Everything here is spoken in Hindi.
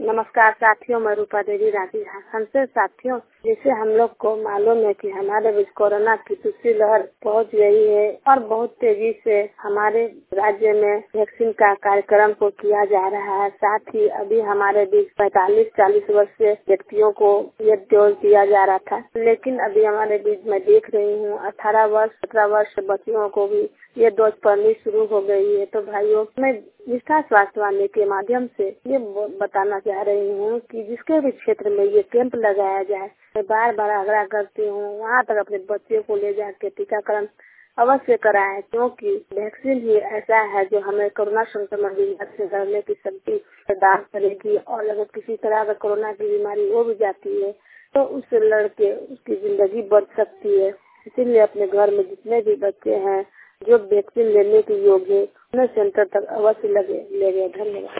नमस्कार साथियों, मैं रूपा देवी राठी हमसे साथियों, जैसे हम लोग को मालूम है कि हमारे बीच कोरोना की दूसरी लहर पहुंच गई है और बहुत तेजी से हमारे राज्य में वैक्सीन का कार्यक्रम को किया जा रहा है। साथ ही अभी हमारे बीच 45-40 वर्ष से व्यक्तियों को ये डोज दिया जा रहा था, लेकिन अभी हमारे बीच मैं देख रही हूँ 18 वर्ष 17 वर्ष बच्चियों को भी ये डोज पड़नी शुरू हो गई है। तो भाइयों, मैं विस्तार स्वास्थ्य वाले के माध्यम से ये बताना चाह रही हूँ कि जिसके भी क्षेत्र में ये कैंप लगाया जाए, मैं बार बार आग्रह करती हूँ वहाँ तक अपने बच्चे को ले जाके टीकाकरण अवश्य कराएं, क्योंकि वैक्सीन ही ऐसा है जो हमें कोरोना संक्रमण से लड़ने की शक्ति प्रदान करेगी। और अगर किसी तरह का कोरोना की बीमारी हो भी जाती है तो उससे लड़के उसकी जिंदगी बच सकती है। इसीलिए अपने घर में जितने भी बच्चे हैं जो वैक्सीन लेने के योग्य है, उन्हें सेंटर तक अवश्य ले गए। धन्यवाद।